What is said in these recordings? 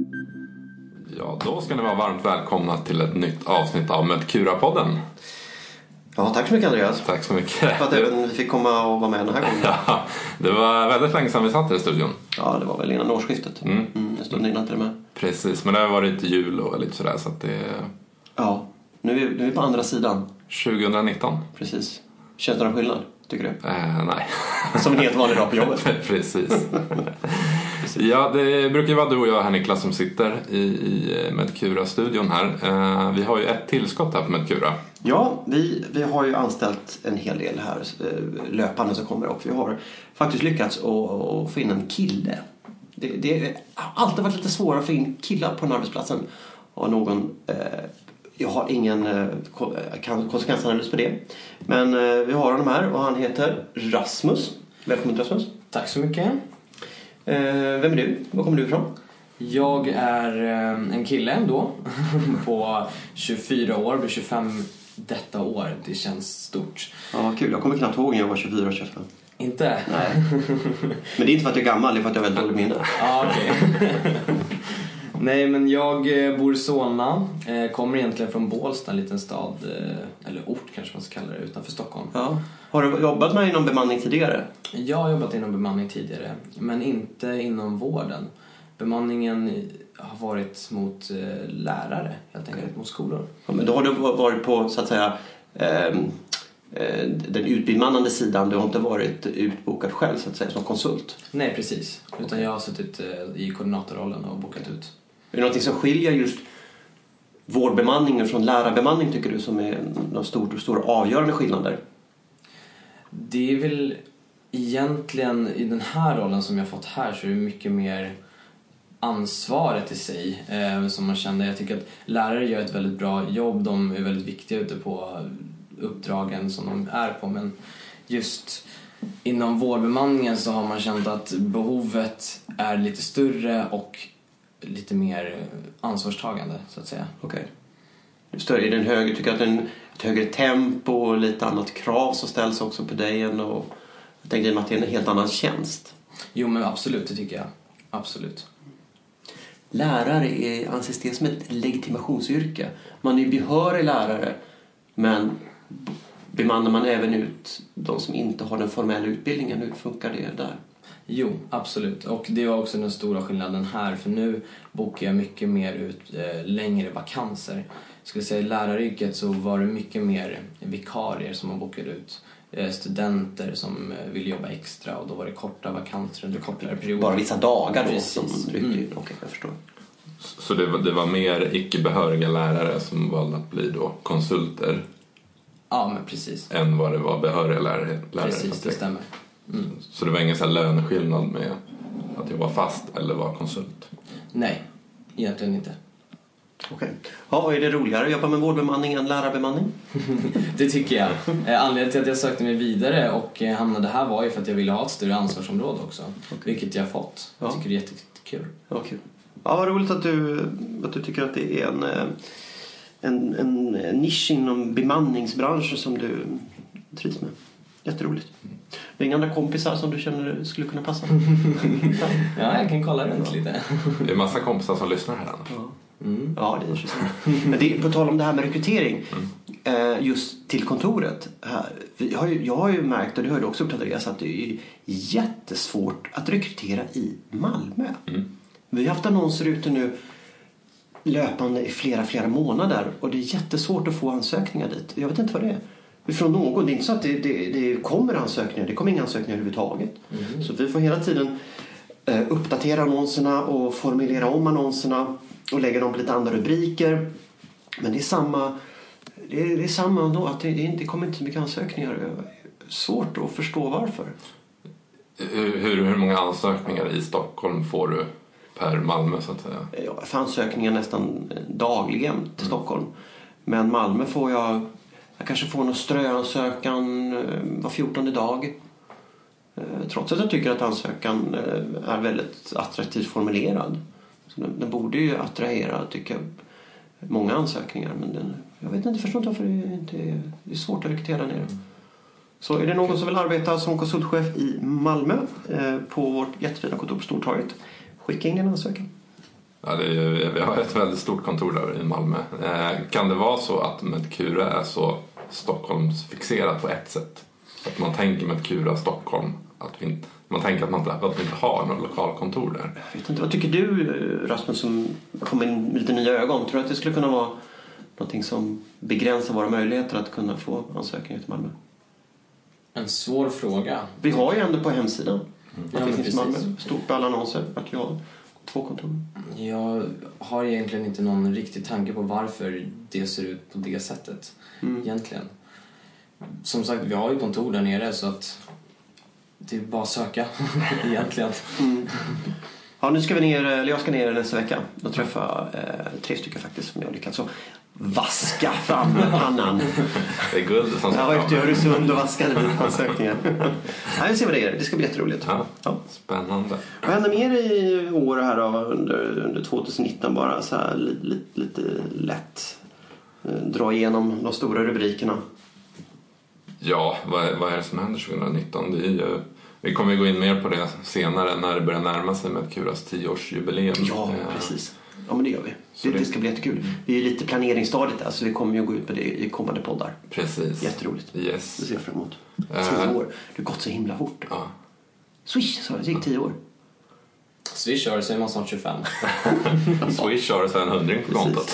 Ja, då ska ni vara varmt välkomna till ett nytt avsnitt av Medcura-podden. Ja, tack så mycket Andreas. Tack så mycket. För att även vi fick komma och vara med den här gången. Ja, det var väldigt länge sedan vi satt i studion. Ja, det var väl innan årsskiftet. En stund innan till och med. Precis, men det har varit jul och lite sådär så att det... Ja, nu är vi på andra sidan. 2019. Precis. Känns det någon skillnad, tycker du? Nej. Som en helt vanlig dag på jobbet. Precis. Ja, det brukar ju vara du och jag här Niklas som sitter i Medcura-studion här. Vi har ju ett tillskott här på Medcura. Ja, vi har ju anställt en hel del här löpande som kommer. Och vi har faktiskt lyckats att få in en kille. Det har alltid varit lite svårare att få in killar på den arbetsplatsen. Och någon... Jag har ingen konsekvensanalys på det. Men vi har honom här och han heter Rasmus. Välkommen Rasmus. Tack så mycket. Vem är du? Var kommer du ifrån? Jag är en kille ändå på 24 år, blir 25 detta år. Det känns stort. Ja, kul. Jag kommer knappt ihåg när jag var 24 och 25. Inte? Nej. Men det är inte för att jag är gammal, det är för att jag har väldigt dåligt minne. Ja, okej. Nej, men jag bor i Solna. Kommer egentligen från Bålsta, en liten stad, eller ort kanske man ska kalla det, utanför Stockholm. Ja. Har du jobbat med inom bemanning tidigare? Jag har jobbat inom bemanning tidigare, men inte inom vården. Bemanningen har varit mot lärare, helt enkelt, mot skolor. Ja, men då har du varit på, så att säga, den utbemannande sidan. Du har inte varit utbokad själv, så att säga, som konsult? Nej, precis. Utan jag har suttit i koordinatorrollen och bokat ut. Är det något som skiljer just vårdbemanningen från lärarbemanning, tycker du, som är någon stor avgörande skillnader? Det är väl egentligen i den här rollen som jag fått här, så är det mycket mer ansvaret i sig som man känner. Jag tycker att lärare gör ett väldigt bra jobb. De är väldigt viktiga ute på uppdragen som de är på. Men just inom vårdbemanningen så har man känt att behovet är lite större och lite mer ansvarstagande, så att säga. Okej. Okay. Är den högre, tycker att ett högre tempo och lite annat krav som ställs också på dig än, och jag tänker att det är en helt annan tjänst? Jo, men absolut, det tycker jag. Absolut. Lärare anses det som ett legitimationsyrke. Man är ju behörig lärare, men bemannar man även ut de som inte har den formella utbildningen? Hur funkar det där? Jo, absolut. Och det var också den stora skillnaden här. För nu bokar jag mycket mer ut längre vakanser. Jag skulle säga i läraryrket så var det mycket mer vikarier som man bokade ut. Studenter som vill jobba extra, och då var det korta vakanser under kortare perioder. Bara vissa dagar då? Precis. Som rycker. Okej, jag förstår. Så det var mer icke-behöriga lärare som valde att bli då konsulter? Ja, men precis. Än vad det var behöriga lärare? Precis, det stämmer. Så det var ingen så här löneskillnad med att jobba fast eller vara konsult? Nej, egentligen inte. Okej. Ja, vad är det roligare att jobba med vårdbemanning än lärarbemanning? Det tycker jag. Anledningen till att jag sökte mig vidare och hamnade här var ju för att jag ville ha ett större ansvarsområde också. Okay. Vilket jag har fått. Jag tycker det är jättekul. Ja, kul. Ja, vad roligt att du tycker att det är en nisch inom bemanningsbranschen som du trivs med. Jätteroligt. Det är inga andra kompisar som du känner skulle kunna passa? Ja, jag kan kolla runt lite. Det är massa kompisar som lyssnar här annars. Ja. Ja, det är intressant. Men på tal om det här med rekrytering just till kontoret här, jag har ju märkt, och det har du också upptäckt, att det är jättesvårt att rekrytera i Malmö. Vi har haft annonser ute nu löpande i flera månader, och det är jättesvårt att få ansökningar dit. Jag vet inte vad det är. Från någon, det är inte så att det kommer ansökningar, det kommer inga ansökningar överhuvudtaget. Så vi får hela tiden uppdatera annonserna och formulera om annonserna och lägga dem på lite andra rubriker. Men det är samma ändå, att det kommer inte så mycket ansökningar. Svårt att förstå varför. Hur många ansökningar i Stockholm får du per Malmö, så att säga? Jag får ansökningar nästan dagligen till Stockholm. Men Malmö får jag kanske får någon ströansökan var 14:e dag. Trots att jag tycker att ansökan är väldigt attraktivt formulerad. Så den borde ju attrahera, tycker jag, många ansökningar. Men jag vet inte, förstår inte varför det är svårt att rekrytera ner. Så är det någon som vill arbeta som konsultchef i Malmö på vårt jättefina kontor på Stortorget, skicka in en ansökan. Ja, vi har ett väldigt stort kontor där i Malmö. Kan det vara så att Medcura är så Stockholmsfixerat på ett sätt? Att man tänker Medcura Stockholm, man tänker att vi inte har något lokalkontor där. Jag vet inte, vad tycker du, Rasmus, som kommer in med lite nya ögon? Tror du att det skulle kunna vara någonting som begränsar våra möjligheter att kunna få ansökningar till Malmö? En svår fråga. Vi har ju ändå på hemsidan att det finns precis. Malmö, stort på alla annonser, att vi har 2 kontor. Jag har egentligen inte någon riktig tanke på varför det ser ut på det sättet egentligen. Som sagt, vi har ju kontor där nere så att det är bara att söka egentligen. Ja, nu ska jag ska ner nästa vecka och träffa 3 stycken faktiskt som jag lyckats så vaska fram pannan. Det är guld som ska jag var ute i Öresund och vaskade lite ansökningar. Ja, vi ser vad det är. Det ska bli jätteroligt. Ja. Spännande. Vad händer mer i år här då, under 2019 bara så här lite lätt dra igenom de stora rubrikerna? Ja, vad är det som händer 2019? Det är ju, vi kommer ju gå in mer på det senare när det börjar närma sig Medcuras 10-årsjubileum. Ja, precis. Ja, men det gör vi. Det ska bli jättekul. Vi är lite planeringsstadiet där så vi kommer ju gå ut med det i kommande poddar. Precis. Jätteroligt. Yes. Det ser jag fram emot. 10 år. Det har gått så himla fort. Ja. Swish, så det gick 10 år. Swish har det så är man snart 25. Swish har det så en 100 på kontot.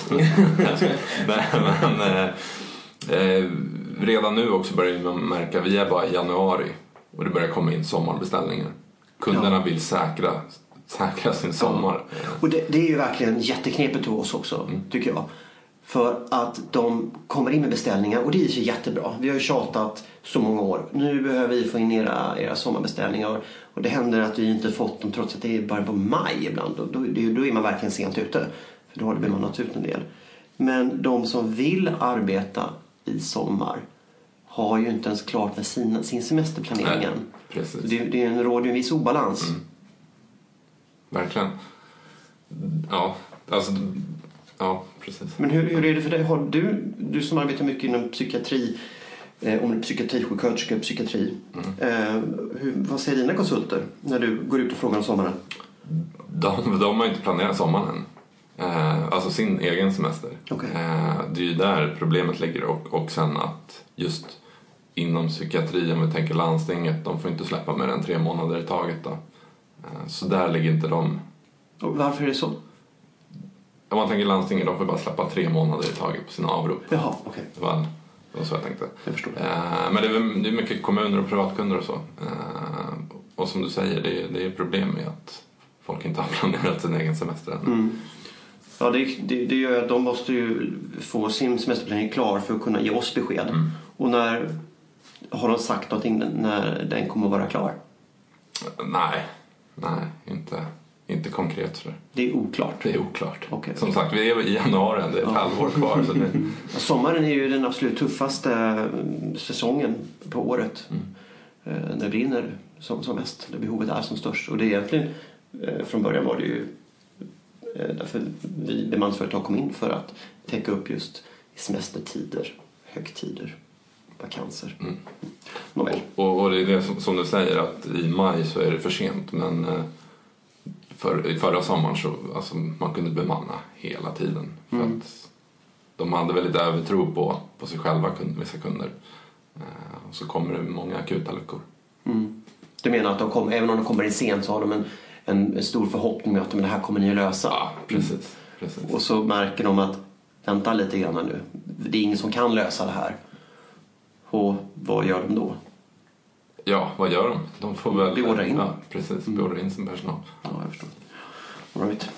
Redan nu också börjar man märka, vi är bara i januari och det börjar komma in sommarbeställningar. Kunderna vill säkra sin sommar. Och det är ju verkligen jätteknepigt till oss också, tycker jag. För att de kommer in med beställningar och det är ju jättebra. Vi har ju tjatat så många år. Nu behöver vi få in era sommarbeställningar. Och det händer att vi inte fått dem trots att det är bara på maj ibland. Då är man verkligen sent ute. För då har det bemannat ut en del. Men de som vill arbeta i sommar har ju inte ens klart med sin semesterplanering. Nej, precis. Det råder ju en viss obalans. Verkligen. Ja, alltså... Ja, precis. Men hur är det för dig? Har du som arbetar mycket inom psykiatri, om du är psykiatrisjuksköterska, psykiatri, vad säger dina konsulter när du går ut och frågar om sommaren? De har inte planerat sommaren än. Alltså sin egen semester. Okay. Det är ju där problemet ligger och sen att just inom psykiatri, om vi tänker landstinget, de får inte släppa mer än 3 månader i taget då. Så där ligger inte de. Och varför är det så? Om man tänker landstinget, de får bara släppa 3 månader i taget på sina avrop. Jaha, okej. Det var så jag tänkte. Jag förstår. Men det är mycket kommuner och privatkunder och så. Och som du säger, det är problem med att folk inte har planerat sin egen semester än. Ja, det gör att de måste ju få sin semesterplanering klar för att kunna ge oss besked. Och när har de sagt någonting när den kommer att vara klar? Nej, inte konkret så. Det är oklart. Det är oklart. Okay. Som sagt, vi är i januari, det är ett halvår kvar. Så det... Sommaren är ju den absolut tuffaste säsongen på året. När det brinner som mest, där behovet är som störst. Och det är egentligen, från början var det ju därför vi bemanningsföretag kom in för att täcka upp just semestertider, högtider, vakanser. Och det är det som du säger, att i maj så är det för sent, men förra sommaren så alltså, man kunde bemanna hela tiden för att de hade väl lite övertro på sig själva, vissa kunder. Och så kommer det många akuta luckor. Du menar att även om de kommer in sent så har de en stor förhoppning med att det här kommer ni att lösa? Ja, precis. Och så märker de att vänta lite grann nu, det är ingen som kan lösa det här. Och vad gör de då? Ja, vad gör de? De får väl beordra in. Ja, precis. Beordra in sin personal. Ja, jag förstår. All right.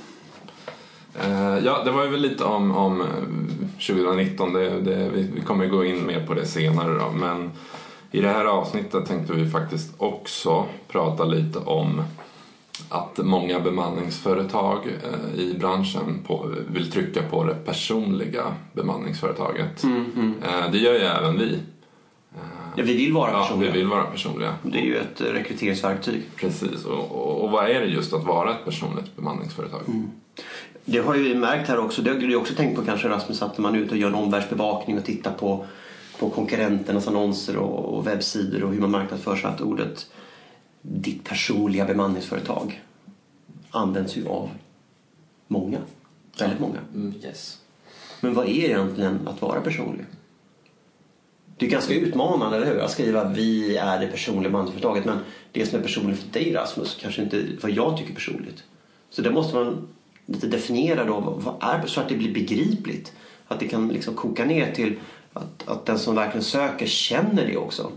Ja, det var ju väl lite om 2019. Vi kommer gå in mer på det senare då. Men i det här avsnittet tänkte vi faktiskt också prata lite om att många bemanningsföretag i branschen vill trycka på det personliga bemanningsföretaget. Det gör ju även vi. Ja, vi vill vara personliga. Ja, vi vill vara personliga. Det är ju ett rekryteringsverktyg. Precis. Och vad är det just att vara ett personligt bemanningsföretag? Det har ju vi märkt här också. Det har du också tänkt på kanske, Rasmus, att man är ute och gör en omvärldsbevakning och tittar på konkurrenternas annonser och webbsidor och hur man marknadsför sig, att ordet ditt personliga bemanningsföretag används ju av många. Väldigt många. Yes. Men vad är egentligen att vara personlig? Det är ganska utmanande, eller hur? Att skriva vi är det personliga manusföretaget, men det som är personligt för dig, Rasmus, kanske inte vad jag tycker personligt. Så det måste man lite definiera då, vad är, så att det blir begripligt. Att det kan liksom koka ner till att den som verkligen söker känner det också.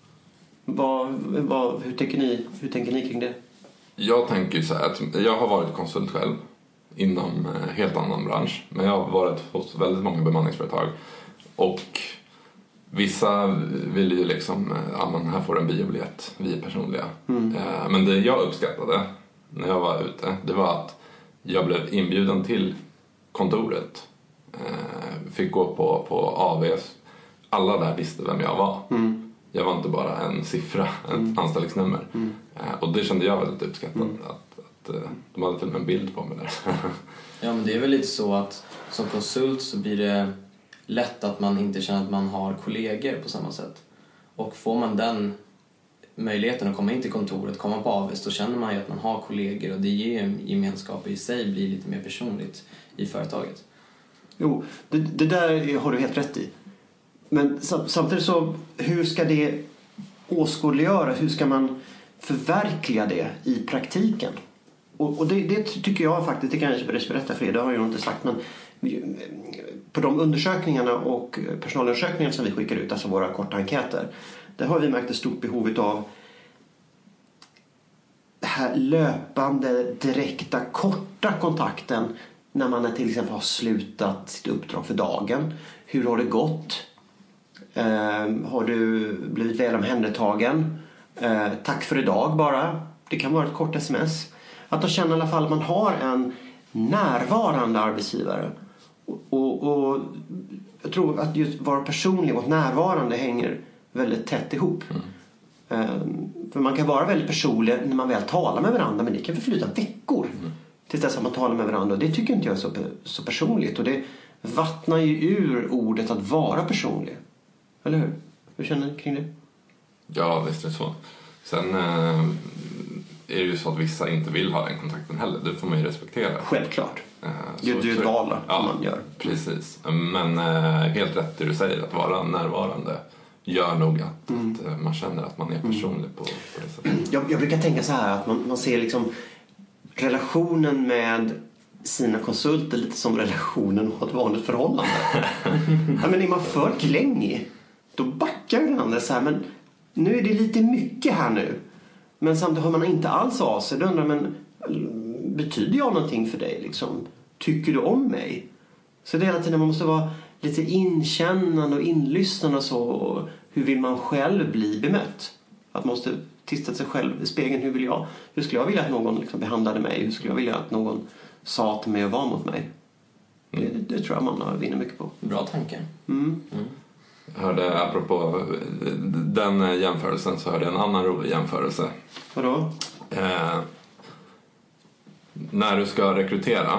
Hur tänker ni kring det? Jag tänker ju så här att jag har varit konsult själv inom helt annan bransch. Men jag har varit hos väldigt många bemanningsföretag. Och vissa vill ju liksom, ja men här får du en biobiljett, vi är personliga. Men det jag uppskattade när jag var ute, det var att jag blev inbjuden till kontoret. Fick gå på AVs. Alla där visste vem jag var. Jag var inte bara en siffra, ett anställningsnummer. Och det kände jag väldigt uppskattat. Att de hade till och med en bild på mig där. Ja, men det är väl lite så att som konsult så blir det lätt att man inte känner att man har kollegor på samma sätt. Och får man den möjligheten att komma in till kontoret, komma på AVS, då känner man ju att man har kollegor och det ger en gemenskap i sig, blir lite mer personligt i företaget. Jo, det där har du helt rätt i. Men samtidigt så, hur ska det åskådliggöra? Hur ska man förverkliga det i praktiken? Och det tycker jag faktiskt, det kan jag berätta för er, det har jag inte sagt, men på de undersökningarna och personalundersökningarna som vi skickar ut, alltså våra korta enkäter, där har vi märkt ett stort behov av det här löpande, direkta, korta kontakten när man till exempel har slutat sitt uppdrag för dagen. Hur har det gått? Har du blivit väl omhändertagen? Tack för idag bara. Det kan vara ett kort sms. Att de känner i alla fall att man har en närvarande arbetsgivare. Och jag tror att just vara personlig och närvarande hänger väldigt tätt ihop. För man kan vara väldigt personlig när man väl talar med varandra, men det kan förflyta veckor tills dess att man talar med varandra. Det tycker inte jag är så personligt. Och det vattnar ju ur ordet att vara personlig. Eller hur? Hur känner ni kring det? Ja, visst är det så. Sen är det ju så att vissa inte vill ha den kontakten heller. Det får man ju respektera. Självklart. Det är ett val som man gör. Precis. Men helt rätt det du säger, att vara närvarande gör nog att man känner att man är personlig på det sättet. Jag brukar tänka så här att man ser liksom relationen med sina konsulter lite som relationen och ett vanligt förhållande. Ja, men är man för klängig, då backar varandra så här, men nu är det lite mycket här nu. Men samtidigt har man inte alls av sig. Då undrar men betyder jag någonting för dig liksom? Tycker du om mig? Så det är hela tiden man måste vara lite inkännande och inlyssnande och så. Och hur vill man själv bli bemött? Att man måste titta sig själv i spegeln. Hur skulle jag vilja att någon liksom behandlade mig? Hur skulle jag vilja att någon sa till mig och var mot mig? Det tror jag man vinner mycket på. Bra tanke. Jag hörde, apropå den jämförelsen, så hörde jag en annan rolig jämförelse. Vadå? När du ska rekrytera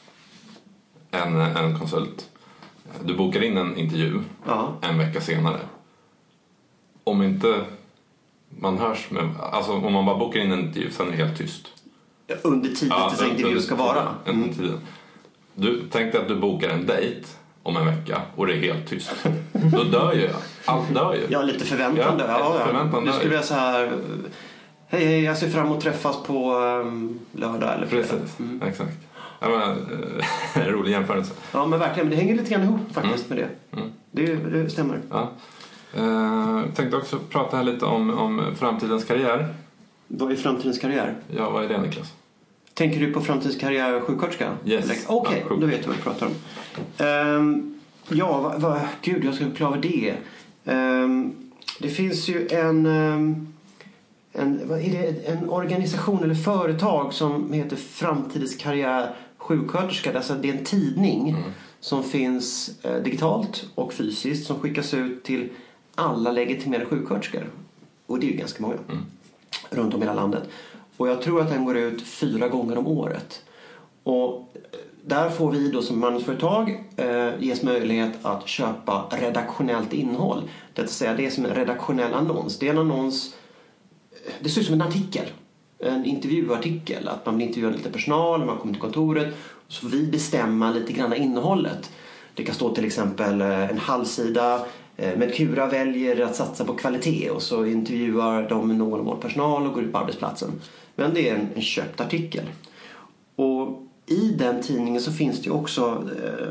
en konsult, du bokar in en intervju en vecka senare. Om inte man hörs med, alltså om man bara bokar in en intervju, sen är det helt tyst. Under tiden tills intervju ska vara. Tiden. Du tänkte att du bokar en dejt om en vecka och det är helt tyst. Då dör ju allt dör ju. Ja, lite förväntan där. Förväntan du skulle säga så här: hej, jag ser fram emot att träffas på lördag eller fredag. Precis, exakt. Ja, men, en rolig jämförelse. Ja, men verkligen. Men det hänger lite grann ihop faktiskt med det. Det stämmer. Ja. Tänkte också prata här lite om framtidens karriär. Vad är framtidens karriär? Ja, vad är det, Niklas? Tänker du på framtidens karriär sjuksköterska? Yes. Okej, då vet du vad vi pratar om. Gud, jag ska förklara det. Det finns ju en organisation eller företag som heter Framtidens karriär sjuksköterska. Alltså det är en tidning som finns digitalt och fysiskt som skickas ut till alla legitimerade sjuksköterskor. Och det är ju ganska många runt om i hela landet. Och jag tror att den går ut 4 gånger om året. Och där får vi då som manusföretag ges möjlighet att köpa redaktionellt innehåll. Det vill säga det är som en redaktionell annons. Det är en annons, det ser ut som en artikel. en intervjuartikel. Att man intervjuar lite personal, man kommer till kontoret. Så vi bestämmer lite grann innehållet. Det kan stå till exempel en halvsida. Medcura väljer att satsa på kvalitet och så intervjuar de någon av vår personal och går ut på arbetsplatsen. Men det är en köpt artikel. Och i den tidningen så finns det ju också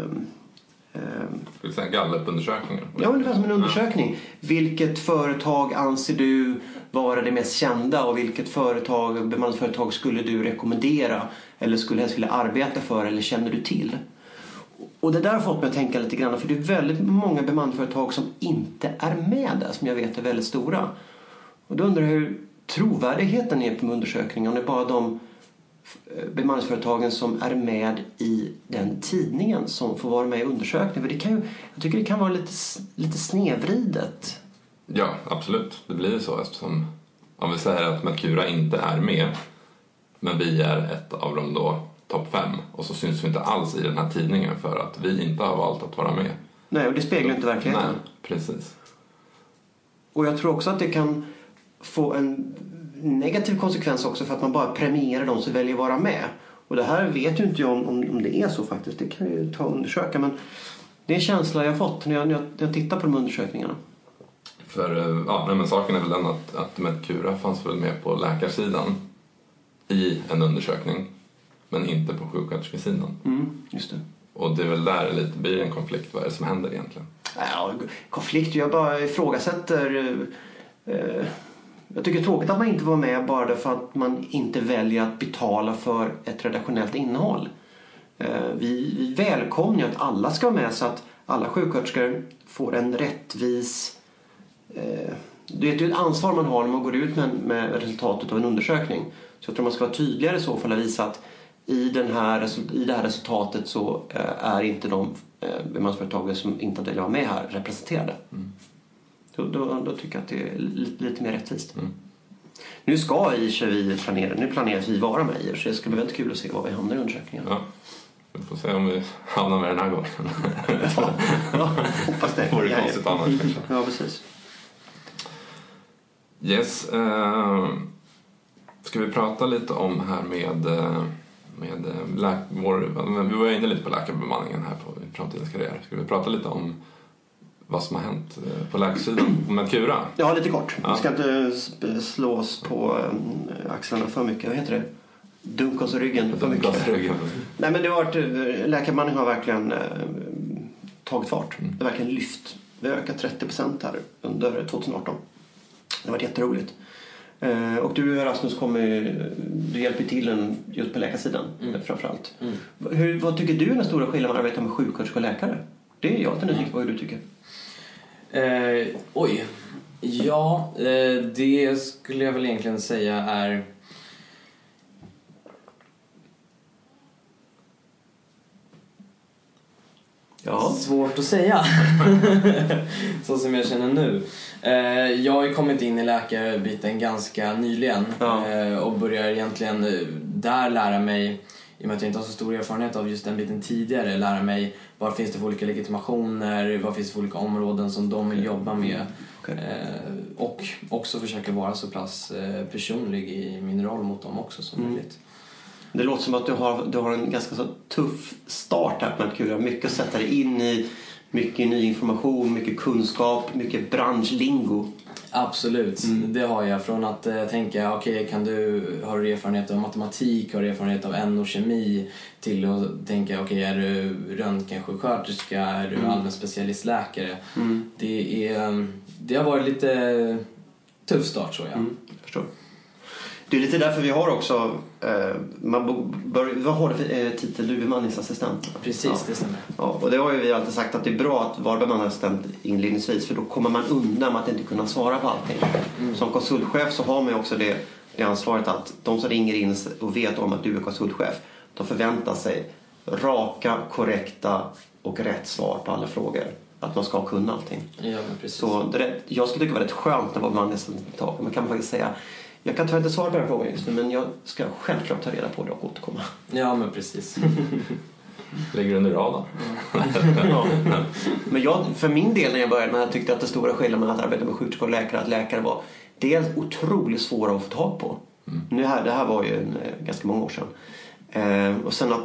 gallupundersökningar. Ja, ungefär som en undersökning. Vilket företag anser du vara det mest kända och vilket bemanningsföretag skulle du rekommendera eller skulle helst vilja arbeta för eller känner du till? Och det där har fått mig att tänka lite grann, för det är väldigt många bemanningsföretag som inte är med där, som jag vet är väldigt stora. Och då undrar jag hur trovärdigheten är på undersökningen. Det är bara de bemanningsföretagen som är med i den tidningen som får vara med i undersökningen. För jag tycker det kan vara lite snedvridet. Ja, absolut. Det blir så eftersom om vi säger att Medcura inte är med, men vi är ett av dem då topp 5 och så syns vi inte alls i den här tidningen för att vi inte har valt att vara med. Nej, och det speglar inte verkligheten. Nej, precis. Och jag tror också att det kan få en negativ konsekvens också för att man bara premierar de som väljer att vara med. Och det här vet ju inte jag om det är så faktiskt. Det kan jag ju ta och undersöka. Men det är en känsla jag har fått när jag tittar på de undersökningarna. Men saken är väl den att Medcura fanns väl med på läkarsidan i en undersökning. Men inte på sjuksköterskesidan. Just det. Och det är väl där det blir en konflikt. Vad är det som händer egentligen? Ja, konflikt. Jag bara ifrågasätter. Jag tycker det är tråkigt att man inte var med bara för att man inte väljer att betala för ett redaktionellt innehåll. Vi välkomnar att alla ska vara med så att alla sjuksköterskor får en rättvis... Det är ett ansvar man har när man går ut med resultatet av en undersökning. Så jag tror man ska vara tydligare så för att visa att i det här resultatet så är inte de bemanningsföretag som inte vill vara med här representerade. Då tycker jag att det är lite mer rättvist. Nu ska vi planerar vi vara med i, så det ska bli väldigt kul att se vad vi hamnar i undersökningen. Ja, vi får se om vi hamnar med den här gången. Ja, hoppas det. Det vore konstigt annars kanske. Ja, precis. Yes, ska vi prata lite om här med vi var inne lite på läkarbemanningen här på framtidens karriär. Ska vi prata lite om vad som har hänt på läkarsidan med Medcura? Ja, lite kort. Vi ska inte slå oss på axlarna för mycket. Vad heter det? Dunka oss i ryggen för mycket. Nej, men det har varit, läkarbemanning har verkligen tagit fart. Det har verkligen lyft. Vi har ökat 30% här under 2018. Det har varit jätteroligt. Och du, Rasmus, du hjälper till just på läkarsidan framförallt. Vad tycker du är den stora skillnaden att arbeta med sjuksköterskor och läkare? Det är jag inte nyfiken på hur du tycker. Det skulle jag väl egentligen säga är... Ja. Svårt att säga. Så som jag känner nu. Jag har ju kommit in i läkarbiten ganska nyligen. Och börjar egentligen där lära mig, i och med att jag inte har så stor erfarenhet av just den biten tidigare, lära mig vad finns det för olika legitimationer, vad finns det för olika områden som de vill jobba med. Och också försöka vara så pass personlig i min roll mot dem också som möjligt. Det låter som att du har en ganska så tuff start här på Medcura. Mycket att sätta dig in i, mycket ny information, mycket kunskap, mycket branschlingo. Absolut, det har jag. Från att tänka, har du erfarenhet av matematik, har du erfarenhet av NO-kemi, till att tänka, är du röntgensjuksköterska, är du allmän specialistläkare. Det har varit lite tuff start, så jag förstår. Det är lite därför vi har också vad har du för titel? Du är bemanningsassistent. Precis, det stämmer. Ja, och det har ju vi alltid sagt att det är bra att vara bemanningsassistent inledningsvis, för då kommer man undan med att inte kunna svara på allting. Som konsultchef så har man ju också det ansvaret att de som ringer in och vet om att du är konsultchef, de förväntar sig raka, korrekta och rätt svar på alla frågor. Att man ska kunna allting. Ja, men precis. Så jag skulle tycka det var rätt skönt att vara bemanningsassistent. Man kan faktiskt säga, jag kan tyvärr inte svara på den frågan just nu, men jag ska självklart ta reda på det och återkomma. Ja, men precis. Lägger under radarn. Ja. Men för min del när jag började, när jag tyckte att det stora skillnaden med att arbeta med sjuksköterskor och läkare, att läkare var dels otroligt svåra att få tag på. Det här var ju ganska många år sedan. Och sen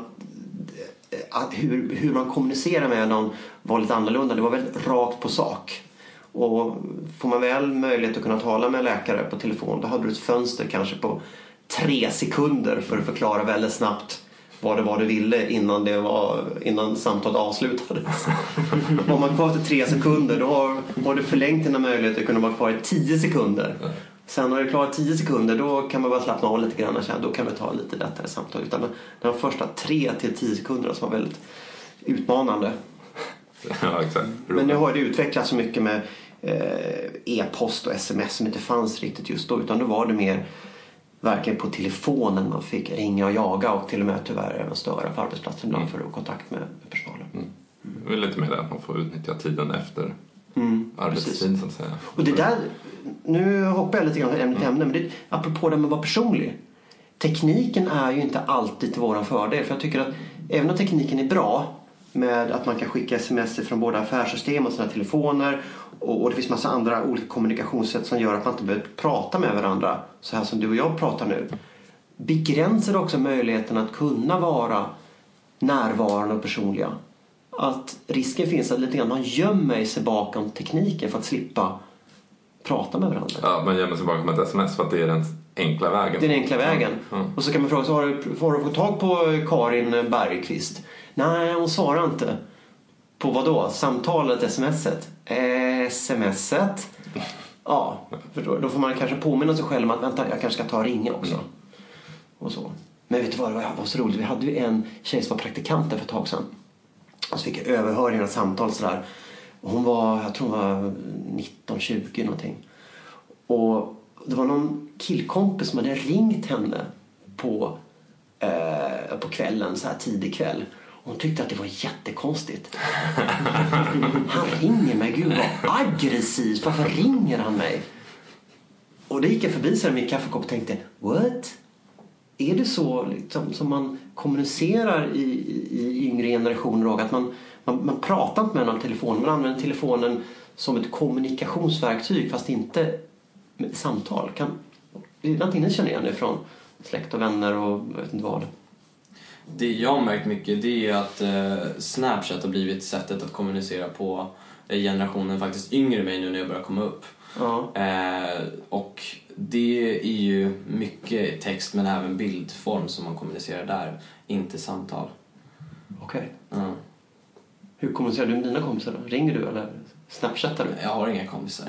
att hur man kommunicerar med någon var lite annorlunda. Det var väldigt rakt på sak. Och får man väl möjlighet att kunna tala med läkare på telefon, då hade du ett fönster kanske på 3 sekunder för att förklara väldigt snabbt vad det var du ville innan samtalet avslutades. Var man kvar till 3 sekunder, då har du förlängt dina möjligheter att kunna vara kvar i 10 sekunder. Sen när du klarat 10 sekunder, då kan man bara slappna av lite grann och säga, då kan vi ta lite lättare samtal. Utan de första 3 till 10 sekunderna som var väldigt utmanande. Ja, exakt. Men nu har det utvecklats så mycket med e-post och sms som inte fanns riktigt just då, utan då var det mer verkligen på telefonen man fick ringa och jaga och till och med tyvärr även störa på arbetsplatsen ibland för att ha kontakt med personalen. Det är lite mer det att man får utnyttja tiden efter arbetstid så att säga. Och det där, nu hoppar jag lite grann från ämne till ämne, men det, apropå det med att vara personlig. Tekniken är ju inte alltid till våran fördel, för jag tycker att även om tekniken är bra med att man kan skicka sms från både affärssystem och sina telefoner och det finns massa andra olika kommunikationssätt som gör att man inte behöver prata med varandra så här som du och jag pratar nu, begränsar också möjligheten att kunna vara närvarande och personliga. Att risken finns att lite grann man gömmer sig bakom tekniken för att slippa prata med varandra. Ja, man gömmer sig bakom ett sms för att det är den enkla vägen. Det är den enkla vägen. Och så kan man fråga sig, har du fått tag på Karin Bergqvist? Nej, hon svarar inte. På vad då? Samtalet, smset? Smset? Ja, för då får man kanske påminna sig själv om att vänta, jag kanske ska ta och ringa också. Och så. Men vet du vad, det var så roligt. Vi hade ju en tjej som var praktikant där för ett tag sedan. Och så fick jag överhöra hennes samtal sådär. Och hon var, jag tror hon var 19-20 någonting. Och det var någon killkompis som hade ringt henne på kvällen, så här tidig kväll. Och hon tyckte att det var jättekonstigt. Han ringer mig, gud vad aggressivt. Varför ringer han mig? Och det gick jag förbi så med kaffekopp och tänkte, what? Är det så liksom, som man kommunicerar i yngre generationer och att man pratar inte med någon telefon, man använder telefonen som ett kommunikationsverktyg fast inte med samtal. Det är någonting ni känner igen ifrån släkt och vänner och jag vet inte vad. Det jag har märkt mycket, det är att Snapchat har blivit sättet att kommunicera på generationen faktiskt yngre mig nu när jag börjar komma upp. Ja. Och det är ju mycket text men även bildform som man kommunicerar där, inte samtal. Okej. Ja. Hur kommunicerar du med dina kompisar då? Ringer du eller snapchattar du? Jag har inga kompisar.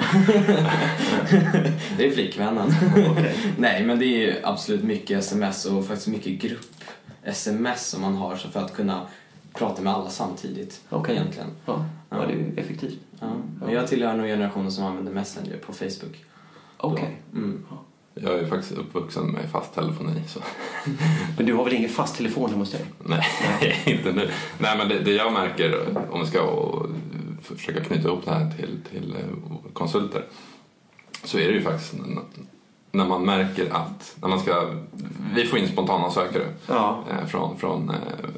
Det är flickvännen. Okay. Nej, men det är ju absolut mycket sms och faktiskt mycket grupp-sms som man har för att kunna prata med alla samtidigt. Okay. Egentligen. Ja, det är ju effektivt. Ja. Men jag tillhör nog generationen som använder Messenger på Facebook. Okej. Jag är faktiskt uppvuxen med fast telefoni. Så. Men du har väl ingen fast telefon hos dig? Nej, inte nu. Nej, men det jag märker, om vi ska försöka knyta ihop det här till konsulter, så är det ju faktiskt när man märker att vi får in spontana sökare från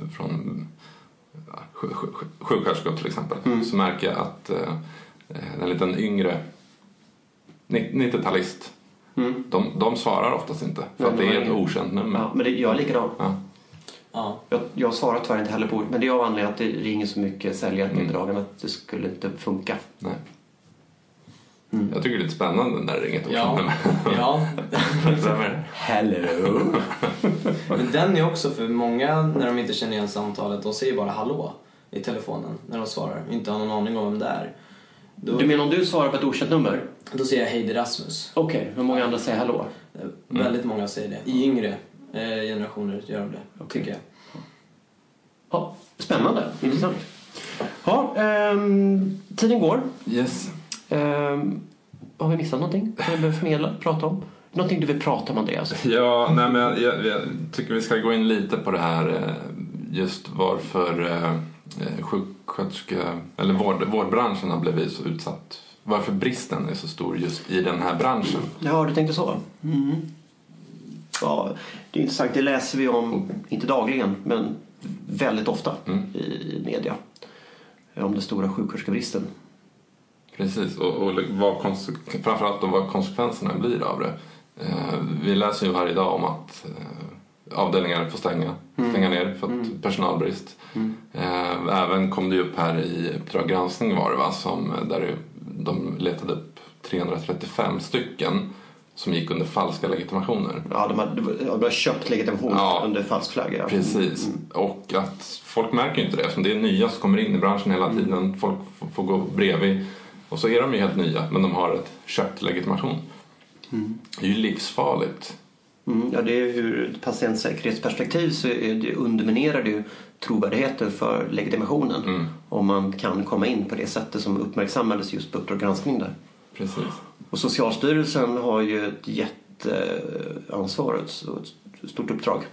sjuksköterskor till exempel, så märker jag att en liten yngre 90-talist, de svarar oftast inte för att det är ett okänt nummer. Ja, men jag är likadant. Ja. Jag svarar tyvärr inte heller på, men det är av anledningen att det ringer så mycket säljare meddragen att det skulle inte funka. Nej. Jag tycker det är lite spännande när det ringer ett okänt nummer. Ja. Hello. Men den är också för många, när de inte känner igen samtalet, de säger bara hallå i telefonen när de svarar. Inte har någon aning om vem det är. Du menar om du svarar på ett okänt nummer? Då säger jag hej, det är Rasmus. Okej, hur många andra säger hallå? Väldigt många säger det. I yngre generationer gör de det, tycker jag. Ja, spännande. Intressant. Ja, tiden går. Yes. Har vi missat någonting som vi behöver förmedla, prata om? Någonting du vill prata om, Andreas? Ja, nej, men jag tycker vi ska gå in lite på det här just varför eller vårdbranschen har blivit så utsatt. Varför bristen är så stor just i den här branschen. Ja, du tänkte så. Ja, det är intressant. Det läser vi om, inte dagligen, men väldigt ofta i media. Om den stora sjuksköterskebristen. Precis, och framförallt vad konsekvenserna blir av det. Vi läser ju varje dag om att avdelningar får stänga ner för att personalbrist. Även kom det upp här i Uppdrag granskning var det, va, där de letade upp 335 stycken som gick under falska legitimationer. Ja, de har köpt legitimation under falsk flagg. Ja. Precis. Och att folk märker inte det. Eftersom det är nya som kommer in i branschen hela tiden. Folk får gå bredvid. Och så är de ju helt nya, men de har ett köpt legitimation. Det är ju livsfarligt. Ja, det är ur ett patientsäkerhetsperspektiv så underminerar det ju trovärdigheten för legitimationen. Om man kan komma in på det sättet som uppmärksammades just på Uppdrag granskning där. Precis. Och Socialstyrelsen har ju ett jätteansvar, ett stort uppdrag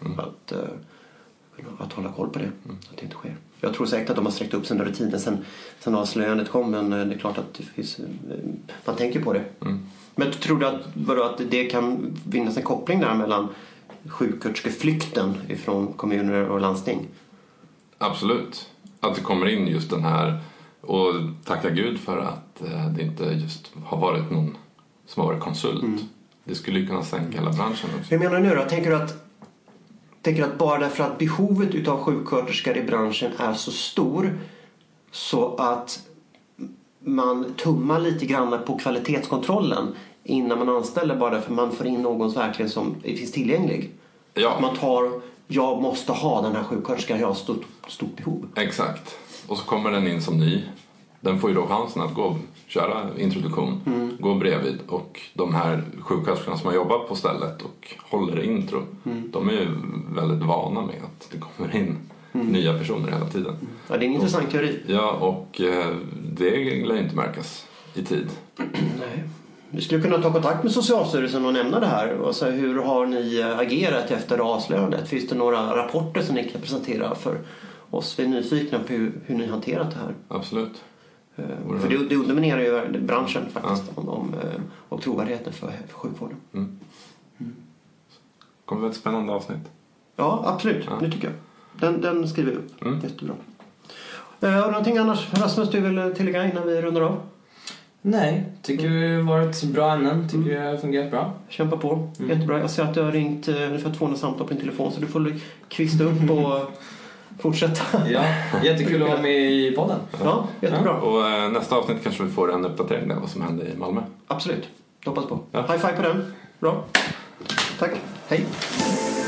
att hålla koll på det, att det inte sker. Jag tror säkert att de har sträckt upp sen rutinen sen avslöjandet kom, men det är klart att det finns, man tänker på det. Men tror du att det kan finnas en koppling där mellan sjuksköterskeflykten ifrån kommuner och landsting? Absolut. Att det kommer in just den här, och tacka Gud för att det inte just har varit någon som har varit konsult. Det skulle ju kunna sänka hela branschen också. Hur menar du nu då? Tänker du att bara därför att behovet utav sjuksköterskor i branschen är så stor så att man tummar lite grann på kvalitetskontrollen innan man anställer, bara därför man får in någon verkligen som finns tillgänglig? Ja. Man jag måste ha den här sjuksköterskan, jag har stort behov. Exakt. Och så kommer den in som ny. Den får ju då chansen att gå och köra introduktion, gå bredvid. Och de här sjuksköterskorna som har jobbat på stället och håller intro, de är ju väldigt vana med att det kommer in nya personer hela tiden. Ja, det är en intressant teori. Ja, och det lär inte märkas i tid. Nej. Du skulle kunna ta kontakt med Socialstyrelsen och nämna det här. Och så hur har ni agerat efter avslöjandet? Finns det några rapporter som ni kan presentera för oss? Vi är nyfikna på hur ni hanterat det här. Absolut. För det underminerar ju branschen faktiskt och trovärdigheten för sjukvården. Kommer det ett spännande avsnitt? Ja, absolut. Ja. Det tycker jag. Den skriver vi upp. Jättebra. Har någonting annars, Rasmus, du vill tillägga innan vi rundar av? Nej, tycker vi har varit bra ämnen. Tycker det har fungerat bra. Kämpa på. Jättebra. Jag ser att du har ringt ungefär 200 samtal på din telefon, så du får kvista upp och fortsätta. Ja, jättekul att vara med i podden. Ja, jättebra. Och nästa avsnitt kanske vi får en uppdatering av vad som hände i Malmö. Absolut. Hoppas på. Ja. High five på den. Bra. Tack. Hej.